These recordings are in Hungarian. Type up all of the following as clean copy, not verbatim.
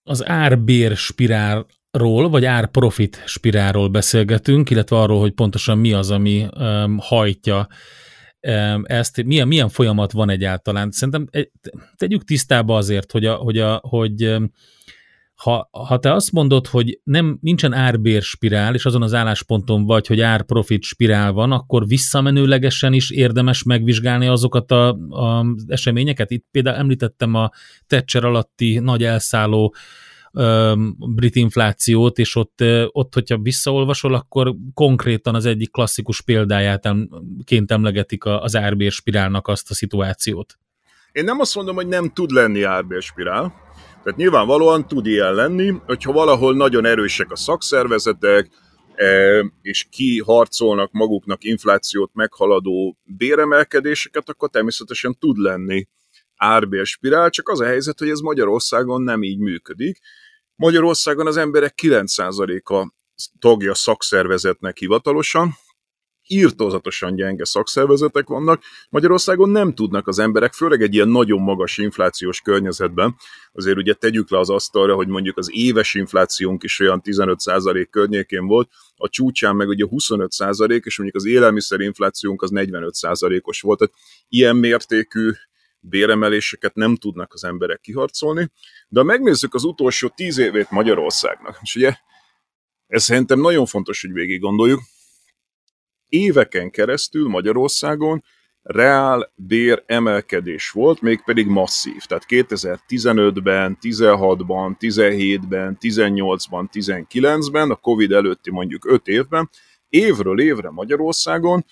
az ár-bér spirálról, vagy ár-profit spirálról beszélgetünk, illetve arról, hogy pontosan mi az, ami hajtja ezt, milyen folyamat van egyáltalán. Szerintem tegyük tisztába azért, hogy ha te azt mondod, hogy nincsen ár-bér spirál, és azon az állásponton vagy, hogy ár-profit spirál van, akkor visszamenőlegesen is érdemes megvizsgálni azokat az eseményeket. Itt például említettem a Thatcher alatti nagy elszálló brit inflációt, és ott, hogyha visszaolvasol, akkor konkrétan az egyik klasszikus példájáként emlegetik az ár-bér-spirálnak azt a szituációt. Én nem azt mondom, hogy nem tud lenni ár-bér-spirál. Tehát nyilvánvalóan tud ilyen lenni, hogyha valahol nagyon erősek a szakszervezetek, és kiharcolnak maguknak inflációt meghaladó béremelkedéseket, akkor természetesen tud lenni ár-bér-spirál, csak az a helyzet, hogy ez Magyarországon nem így működik. Magyarországon az emberek 9%-a tagja szakszervezetnek hivatalosan, irtózatosan gyenge szakszervezetek vannak. Magyarországon nem tudnak az emberek, főleg egy ilyen nagyon magas inflációs környezetben, azért ugye tegyük le az asztalra, hogy mondjuk az éves inflációnk is olyan 15% környékén volt, a csúcsán meg ugye 25%, és mondjuk az élelmiszerinflációnk az 45%-os volt. Tehát ilyen mértékű béremeléseket nem tudnak az emberek kiharcolni, de ha megnézzük az utolsó 10 évét Magyarországnak, és ugye ez szerintem nagyon fontos, hogy végig gondoljuk, éveken keresztül Magyarországon reál bér emelkedés volt, mégpedig masszív. Tehát 2015-ben, 16-ban, 17-ben, 18-ban, 19-ben, a Covid előtti mondjuk 5 évben, évről évre Magyarországon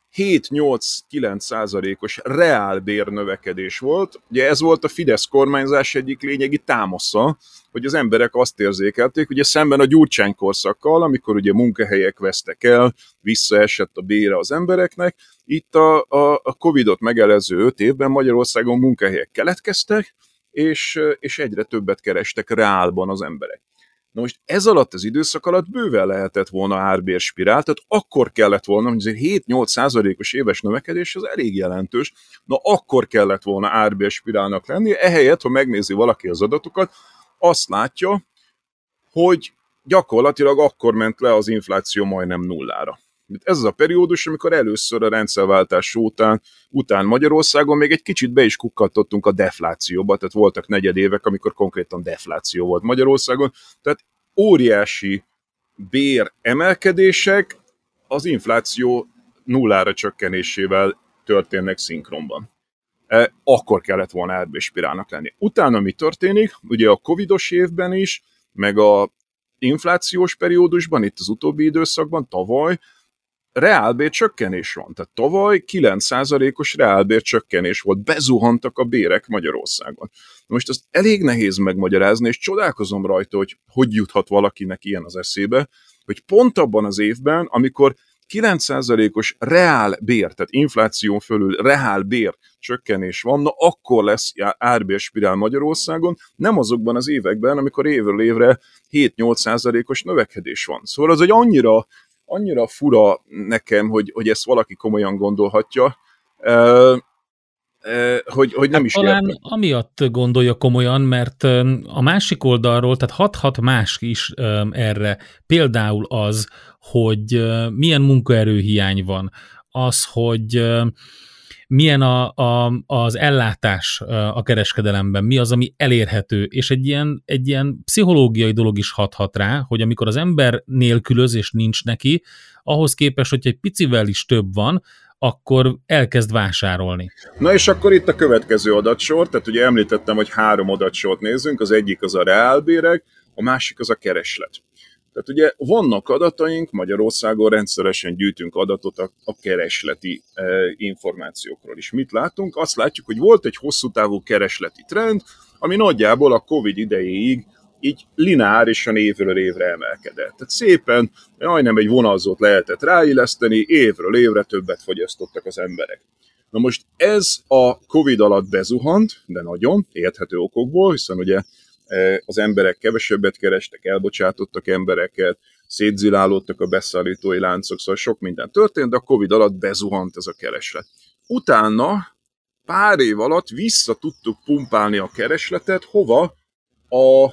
7-8-9%-os reál bérnövekedés volt. Ugye ez volt a Fidesz kormányzás egyik lényegi támasza, hogy az emberek azt érzékelték, ugye szemben a Gyurcsány korszakkal, amikor ugye munkahelyek vesztek el, visszaesett a bére az embereknek, itt a Covidot megelőző 5 évben Magyarországon munkahelyek keletkeztek, és egyre többet kerestek reálban az emberek. Na most ez alatt az időszak alatt bőven lehetett volna ár-bér-spirál, tehát akkor kellett volna, hogy azért 7-8%-os éves növekedés az elég jelentős, na akkor kellett volna ár-bér-spirálnak lenni, ehelyett, ha megnézi valaki az adatokat, azt látja, hogy gyakorlatilag akkor ment le az infláció majdnem nullára. Ez az a periódus, amikor először a rendszerváltás után Magyarországon még egy kicsit be is kukkantottunk a deflációba, tehát voltak negyedévek, amikor konkrétan defláció volt Magyarországon, tehát óriási bér emelkedések az infláció nullára csökkenésével történnek szinkronban. Akkor kellett volna ár-bér-spirálnak lenni. Utána mi történik? Ugye a covidos évben is, meg a inflációs periódusban, itt az utóbbi időszakban, tavaly, reálbér csökkenés van. Tehát tavaly 9%-os reálbér csökkenés volt. Bezuhantak a bérek Magyarországon. Most ezt elég nehéz megmagyarázni, és csodálkozom rajta, hogy juthat valakinek ilyen az eszébe, hogy pont abban az évben, amikor 9%-os reálbér, tehát infláción fölül reálbér csökkenés van, na akkor lesz ár-bér-spirál Magyarországon, nem azokban az években, amikor évről évre 7-8%-os növekedés van. Szóval az egy annyira fura nekem, hogy ezt valaki komolyan gondolhatja, hogy nem is talán értem. amiatt gondolja komolyan, mert a másik oldalról, tehát hathat más is erre. Például az, hogy milyen munkaerőhiány van, az, hogy milyen az ellátás a kereskedelemben, mi az, ami elérhető, és egy ilyen pszichológiai dolog is hathat rá, hogy amikor az ember nélkülöz és nincs neki, ahhoz képest, hogy egy picivel is több van, akkor elkezd vásárolni. Na és akkor itt a következő adatsor, tehát ugye említettem, hogy 3 adatsort nézzünk, az egyik az a reálbérek, a másik az a kereslet. Tehát ugye vannak adataink, Magyarországon rendszeresen gyűjtünk adatot a keresleti információkról is. Mit látunk? Azt látjuk, hogy volt egy hosszú távú keresleti trend, ami nagyjából a Covid idejéig így lineárisan évről évre emelkedett. Tehát szépen, majdnem egy vonalzót lehetett ráilleszteni, évről évre többet fogyasztottak az emberek. Na most ez a Covid alatt bezuhant, de nagyon érthető okokból, hiszen ugye az emberek kevesebbet kerestek, elbocsátottak embereket, szétzilálódtak a beszállítói láncok, szóval sok minden történt, de a Covid alatt bezuhant ez a kereslet. Utána pár év alatt vissza tudtuk pumpálni a keresletet, hova? A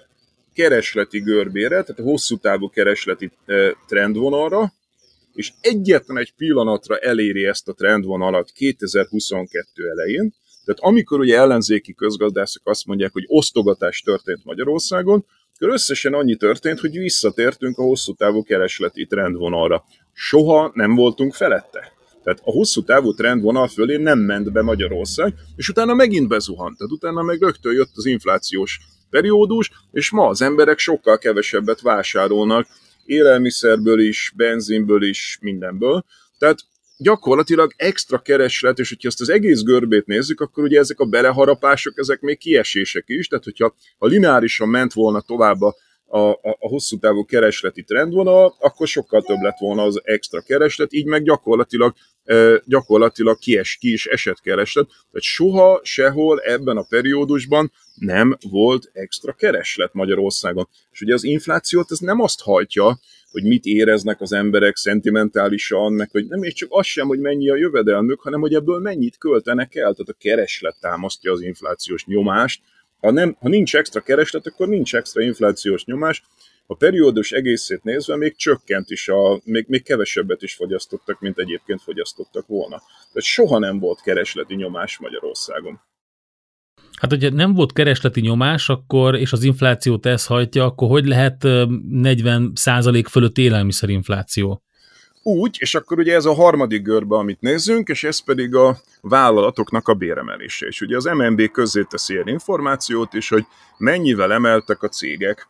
keresleti görbére, tehát a hosszú távú keresleti trendvonalra, és egyetlen egy pillanatra eléri ezt a trendvonalat 2022 elején. Tehát amikor ugye ellenzéki közgazdászok azt mondják, hogy osztogatás történt Magyarországon, akkor összesen annyi történt, hogy visszatértünk a hosszú távú keresleti trendvonalra. Soha nem voltunk felette. Tehát a hosszú távú trendvonal fölé nem ment be Magyarország, és utána megint bezuhant. Tehát utána meg rögtön jött az inflációs periódus, és ma az emberek sokkal kevesebbet vásárolnak, élelmiszerből is, benzinből is, mindenből. Tehát gyakorlatilag extra kereslet, és hogyha ezt az egész görbét nézzük, akkor ugye ezek a beleharapások, ezek még kiesések is, tehát hogyha lineárisan ment volna tovább a hosszú távú keresleti trendvonal, akkor sokkal több lett volna az extra kereslet, így meg gyakorlatilag ki is esett kereslet. Tehát soha, sehol ebben a periódusban nem volt extra kereslet Magyarországon. És ugye az inflációt ez nem azt hajtja, hogy mit éreznek az emberek szentimentálisan, meg hogy nem és csak az sem, hogy mennyi a jövedelmük, hanem hogy ebből mennyit költenek el. Tehát a kereslet támasztja az inflációs nyomást. Ha nincs extra kereslet, akkor nincs extra inflációs nyomás. A periódus egészét nézve még csökkent is, még kevesebbet is fogyasztottak, mint egyébként fogyasztottak volna. Tehát soha nem volt keresleti nyomás Magyarországon. Hát, hogyha nem volt keresleti nyomás, akkor, és az inflációt ez hajtja, akkor hogy lehet 40% fölött élelmiszerinfláció? Úgy, és akkor ugye ez a harmadik görbe, amit nézzünk, és ez pedig a vállalatoknak a béremelése. És ugye az MNB közzéteszi ilyen információt is, hogy mennyivel emeltek a cégek.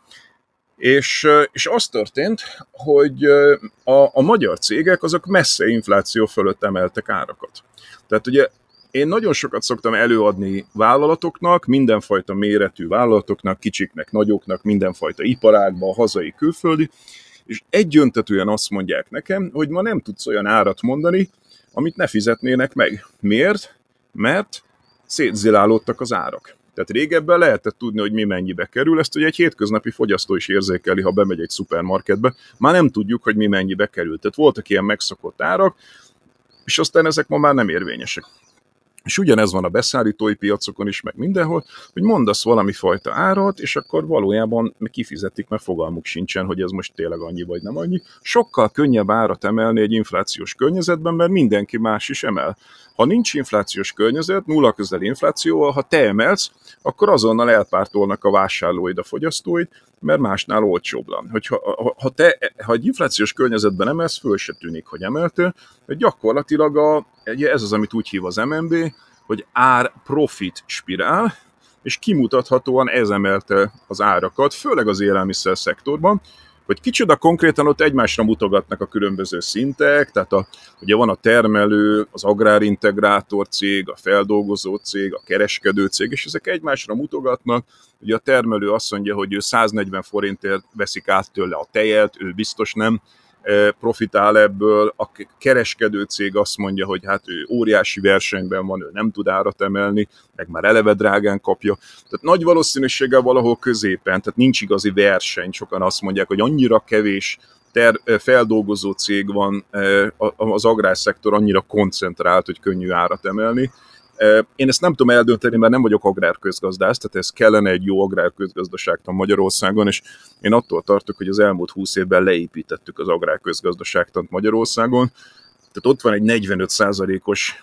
És az történt, hogy a magyar cégek azok messze infláció fölött emeltek árakat. Tehát ugye én nagyon sokat szoktam előadni vállalatoknak, mindenfajta méretű vállalatoknak, kicsiknek, nagyoknak, mindenfajta iparágban, hazai, külföldi, és egyöntetűen azt mondják nekem, hogy ma nem tudsz olyan árat mondani, amit ne fizetnének meg. Miért? Mert szétzilálódtak az árak. Tehát régebben lehetett tudni, hogy mi mennyibe kerül, ezt ugye egy hétköznapi fogyasztó is érzékeli, ha bemegy egy szupermarketbe, már nem tudjuk, hogy mi mennyibe kerül. Tehát voltak ilyen megszokott árak, és aztán ezek ma már nem érvényesek. És ugyanez van a beszállítói piacokon is, meg mindenhol, hogy mondasz valami fajta árat, és akkor valójában kifizetik, mert fogalmuk sincsen, hogy ez most tényleg annyi vagy nem annyi. Sokkal könnyebb árat emelni egy inflációs környezetben, mert mindenki más is emel. Ha nincs inflációs környezet, nulla közeli inflációval, ha te emelsz, akkor azonnal elpártolnak a vásárlóid, a fogyasztóid, mert másnál olcsóbb van. Ha egy inflációs környezetben emelsz, föl se tűnik, hogy emeltél, de gyakorlatilag ez az, amit úgy hív az MNB, hogy ár-profit spirál, és kimutathatóan ez emelte az árakat, főleg az élelmiszer szektorban, hogy kicsoda konkrétan ott egymásra mutogatnak a különböző szintek, tehát ugye van a termelő, az agrárintegrátor cég, a feldolgozó cég, a kereskedő cég, és ezek egymásra mutogatnak. Ugye a termelő azt mondja, hogy ő 140 forintért veszik át tőle a tejet, ő biztos nem profitál ebből, a kereskedő cég azt mondja, hogy hát ő óriási versenyben van, ő nem tud árat emelni, meg már eleve drágán kapja. Tehát nagy valószínűséggel valahol középen, tehát nincs igazi verseny, sokan azt mondják, hogy annyira kevés feldolgozó cég van, az agrárszektor annyira koncentrált, hogy könnyű árat emelni. Én ezt nem tudom eldönteni, mert nem vagyok agrárközgazdász, tehát ez kellene egy jó agrárközgazdaságtan Magyarországon, és én attól tartok, hogy az elmúlt 20 évben leépítettük az agrárközgazdaságtant Magyarországon. Tehát ott van egy 45%-os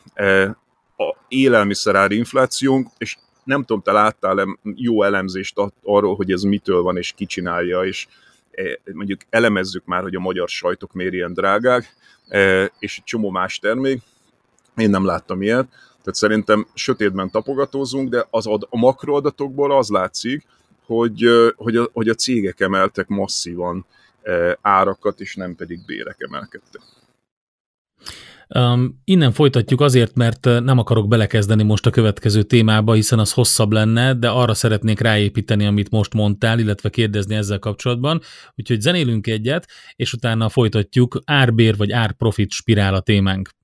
élelmiszerár inflációnk, és nem tudom, te láttál jó elemzést arról, hogy ez mitől van, és ki csinálja, és mondjuk elemezzük már, hogy a magyar sajtok miért ilyen drágák, és egy csomó más termék. Én nem láttam ilyet. Tehát szerintem sötétben tapogatózunk, de a makroadatokból az látszik, hogy a cégek emeltek masszívan árakat, és nem pedig bérek emelkedtek. Innen folytatjuk azért, mert nem akarok belekezdeni most a következő témába, hiszen az hosszabb lenne, de arra szeretnék ráépíteni, amit most mondtál, illetve kérdezni ezzel kapcsolatban. Úgyhogy zenélünk egyet, és utána folytatjuk, árbér vagy árprofit spirál a témánk.